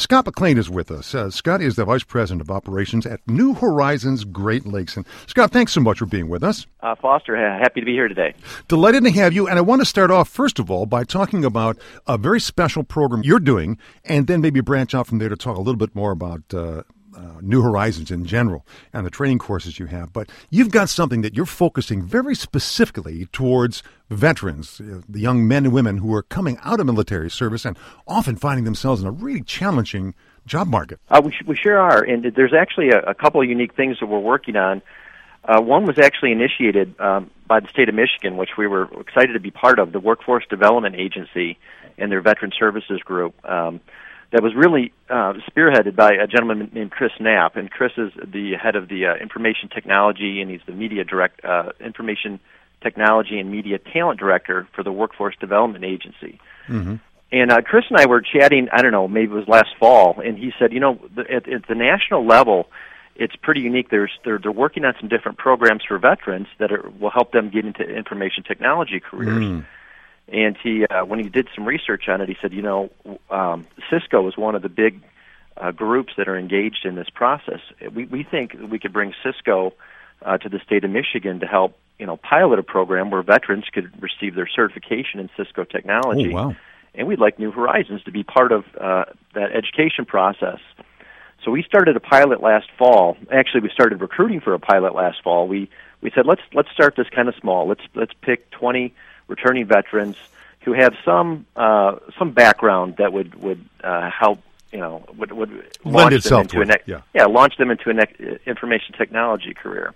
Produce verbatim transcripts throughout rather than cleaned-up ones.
Scott McLean is with us. Uh, Scott is the Vice President of Operations at New Horizons Great Lakes. And Scott, thanks so much for being with us. Uh, Foster, happy to be here today. Delighted to have you. And I want to start off, first of all, by talking about a very special program you're doing, and then maybe branch out from there to talk a little bit more about uh, uh, New Horizons in general and the training courses you have. But you've got something that you're focusing very specifically towards veterans, uh, the young men and women who are coming out of military service and often finding themselves in a really challenging job market. Uh, we, we sure are, and there's actually a, a couple of unique things that we're working on. Uh, one was actually initiated um, by the state of Michigan, which we were excited to be part of, the Workforce Development Agency and their Veteran Services Group. Um, that was really uh, spearheaded by a gentleman named Chris Knapp, and Chris is the head of the uh, information technology, and he's the media direct uh, information technology and media talent director for the Workforce Development Agency. Mm-hmm. And uh, Chris and I were chatting, I don't know, maybe it was last fall, and he said, you know, the, at, at the national level, it's pretty unique. There's, they're, they're working on some different programs for veterans that are, will help them get into information technology careers. Mm. And he, uh, when he did some research on it, he said, you know, um, Cisco is one of the big uh, groups that are engaged in this process. We, we think we could bring Cisco uh, to the state of Michigan to help, you know, pilot a program where veterans could receive their certification in Cisco technology. Oh, wow. And we'd like New Horizons to be part of uh, that education process. So we started a pilot last fall. Actually, we started recruiting for a pilot last fall. We we said let's let's start this kind of small. Let's let's pick twenty returning veterans who have some uh, some background that would would uh, help, you know, would would Lend launch them itself into to a it. ne- Yeah. yeah launch them into an information technology career.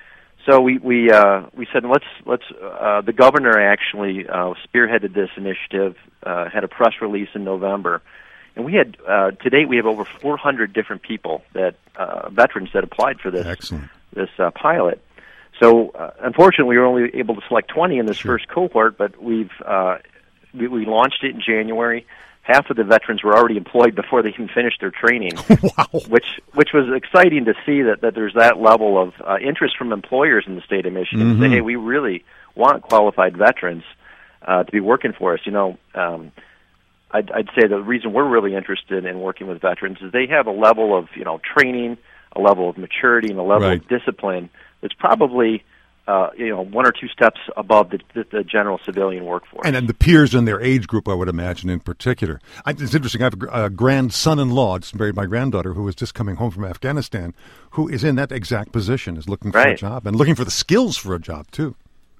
So we we uh, we said let's let's uh, the governor actually uh, spearheaded this initiative, uh, had a press release in November, and we had uh, to date we have over four hundred different people that uh, veterans that applied for this Excellent. this uh, pilot. So uh, unfortunately, we were only able to select twenty in this Sure. first cohort, but we've uh, we, we launched it in January. Half of the veterans were already employed before they even finished their training. Wow. Which which was exciting to see that, that there's that level of uh, interest from employers in the state of Michigan. Mm-hmm. Say, hey, we really want qualified veterans uh, to be working for us. You know, um, I'd, I'd say the reason we're really interested in working with veterans is they have a level of, you know, training, a level of maturity, and a level Right. of discipline that's probably Uh, you know, one or two steps above the, the, the general civilian workforce. And, and the peers in their age group, I would imagine, in particular. I, it's interesting. I have a, a grandson-in-law, just married my granddaughter, who is just coming home from Afghanistan, who is in that exact position, is looking for Right. a job and looking for the skills for a job, too.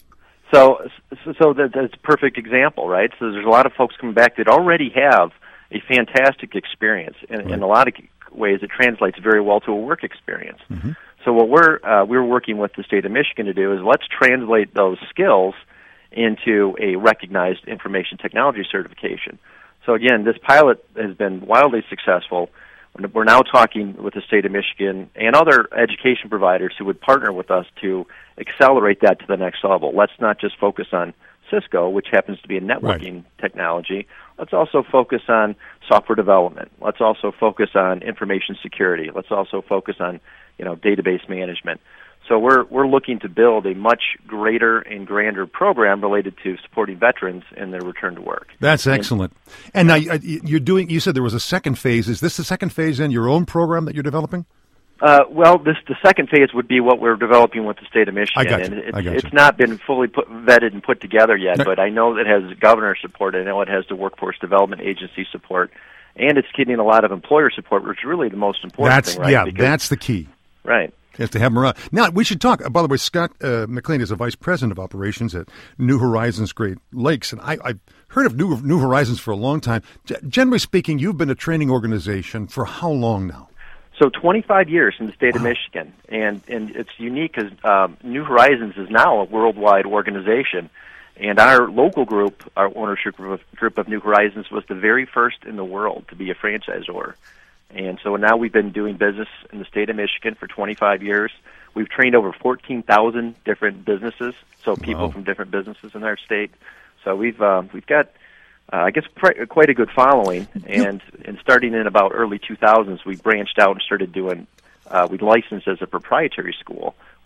So, so, so that, that's a perfect example, right? So there's a lot of folks coming back that already have a fantastic experience. In, Right. in a lot of ways, it translates very well to a work experience. Mm-hmm. So what we're uh, we're working with the state of Michigan to do is let's translate those skills into a recognized information technology certification. So again, this pilot has been wildly successful. We're now talking with the state of Michigan and other education providers who would partner with us to accelerate that to the next level. Let's not just focus on Cisco, which happens to be a networking Right. technology. Let's also focus on software development. Let's also focus on information security. Let's also focus on, you know, database management. So we're we're looking to build a much greater and grander program related to supporting veterans in their return to work. That's excellent. And, and now uh, you're doing. You said there was a second phase. Is this the second phase in your own program that you're developing? Uh, well, this the second phase would be what we're developing with the state of Michigan, I got you. and it's, I got it's you. not been fully put, vetted and put together yet. No. But I know it has governor support. I know it has the Workforce Development Agency support, and it's getting a lot of employer support, which is really the most important That's thing, right? yeah. Because, That's the key. right. You have to have them around. Now, we should talk. By the way, Scott uh, McLean is a vice president of operations at New Horizons Great Lakes, and I, I've heard of New, New Horizons for a long time. G- generally speaking, you've been a training organization for how long now? So twenty-five years in the state Wow. of Michigan, and and it's unique because um, New Horizons is now a worldwide organization, and our local group, our ownership group of, group of New Horizons, was the very first in the world to be a franchisor. And so now we've been doing business in the state of Michigan for twenty-five years. We've trained over fourteen thousand different businesses, so people Wow. from different businesses in our state. So we've uh, we've got, uh, I guess, pr- quite a good following. And and starting in about early two thousands, we branched out and started doing. Uh, we licensed as a proprietary school,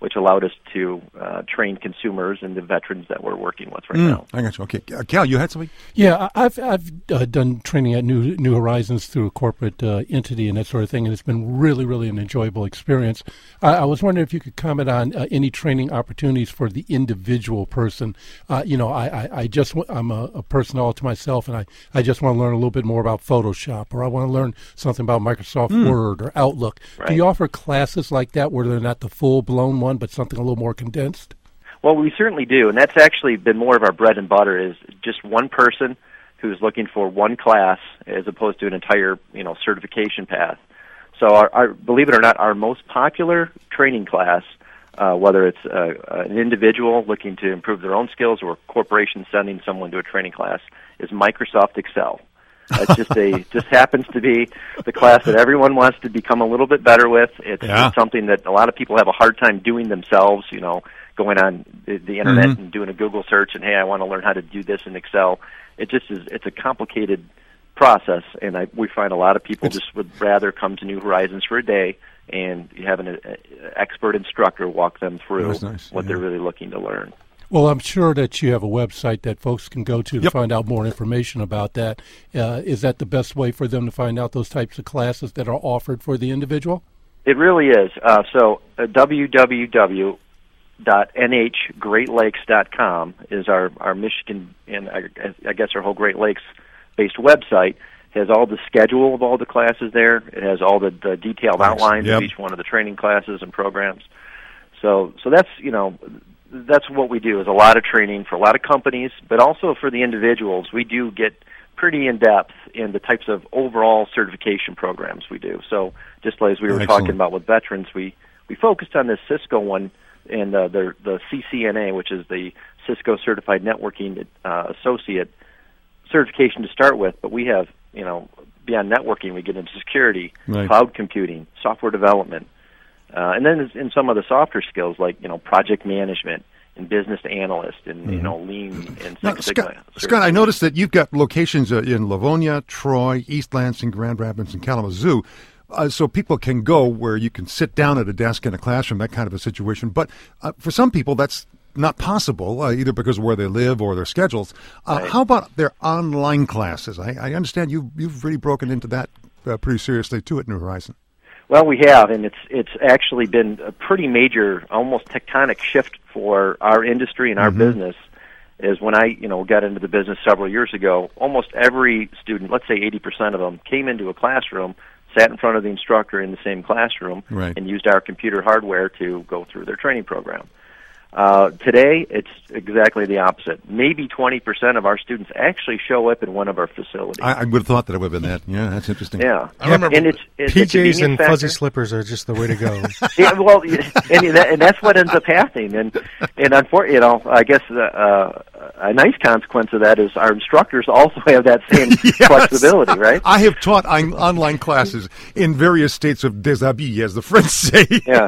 which allowed us to uh, train consumers and the veterans that we're working with right mm, now. I got you. Okay, uh, Cal, you had something? Yeah, I've I've uh, done training at New New Horizons through a corporate uh, entity and that sort of thing, and it's been really, really an enjoyable experience. I, I was wondering if you could comment on uh, any training opportunities for the individual person. Uh, you know, I, I, I just I'm a, a person all to myself, and I, I just want to learn a little bit more about Photoshop, or I want to learn something about Microsoft mm. Word or Outlook. Right. Do you offer classes like that where they're not the full blown one, but something a little more condensed? Well, we certainly do, and that's actually been more of our bread and butter, is just one person who's looking for one class as opposed to an entire, you know, certification path. So, our, our believe it or not, our most popular training class, uh, whether it's uh, an individual looking to improve their own skills or a corporation sending someone to a training class, is Microsoft Excel. That's just a just happens to be the class that everyone wants to become a little bit better with. It's, yeah. it's something that a lot of people have a hard time doing themselves, you know, going on the, the internet mm-hmm. and doing a Google search and, hey, I want to learn how to do this in Excel. It just is, it's a complicated process, and I, we find a lot of people it's, just would rather come to New Horizons for a day and have an a, a expert instructor walk them through nice. what yeah. they're really looking to learn. Well, I'm sure that you have a website that folks can go to to yep. find out more information about that. Uh, is that the best way for them to find out those types of classes that are offered for the individual? It really is. Uh, so uh, w w w dot n h great lakes dot com is our, our Michigan, and I, I guess our whole Great Lakes-based website. It has all the schedule of all the classes there. It has all the, the detailed nice. outlines yep. of each one of the training classes and programs. So, so that's, you know... That's what we do, is a lot of training for a lot of companies, but also for the individuals. We do get pretty in-depth in the types of overall certification programs we do. So just as we were Excellent. talking about with veterans, we, we focused on this Cisco one and uh, the, the C C N A, which is the Cisco Certified Networking uh, Associate certification to start with, but we have, you know, beyond networking, we get into security, right. cloud computing, software development, Uh, and then in some of the softer skills, like, you know, project management and business analyst and, mm-hmm. you know, Lean and Six now, Sigma. Scott, Scott, I noticed that you've got locations uh, in Livonia, Troy, East Lansing, Grand Rapids, and Kalamazoo. Uh, so people can go where you can sit down at a desk in a classroom, that kind of a situation. But uh, for some people, that's not possible, uh, either because of where they live or their schedules. Uh, right. How about their online classes? I, I understand you, you've really broken into that uh, pretty seriously, too, at New Horizon. Well, we have, and it's it's actually been a pretty major, almost tectonic shift for our industry and our mm-hmm. business. Is when I, you know, got into the business several years ago, almost every student, let's say eighty percent of them, came into a classroom, sat in front of the instructor in the same classroom, right. and used our computer hardware to go through their training program. Uh, today, it's exactly the opposite. Maybe twenty percent of our students actually show up in one of our facilities. I, I would have thought that it would have been that. Yeah, that's interesting. Yeah. I remember and it's, it's P Js and factor. fuzzy slippers are just the way to go. yeah, well, and, that, and that's what ends up happening. And, and unfortunately, you know, I guess uh, a nice consequence of that is our instructors also have that same yes. flexibility, right? I have taught on, online classes in various states of déshabille, as the French say. yeah.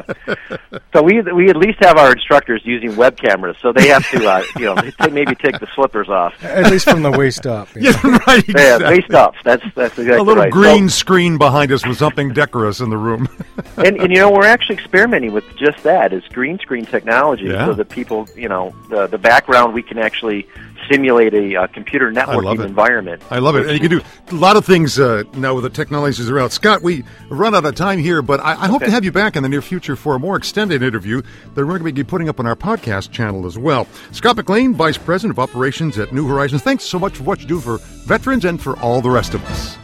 So we we at least have our instructors using web cameras, so they have to, uh, you know, t- maybe take the slippers off. At least from the waist up. Yeah, yeah right. Exactly. Yeah, waist up. That's that's exactly right. A little right. green so, screen behind us with something decorous in the room. and, and, you know, we're actually experimenting with just that, is green screen technology, yeah. so that people, you know, the, the background, we can actually simulate a uh, computer networking environment. I love it. And you can do a lot of things uh, now with the technologies around. Scott, we run out of time here, but I, I okay. hope to have you back in the near future for a more extended interview that we're going to be putting up on our podcast channel as well. Scott McLean, Vice President of Operations at New Horizons, thanks so much for what you do for veterans and for all the rest of us.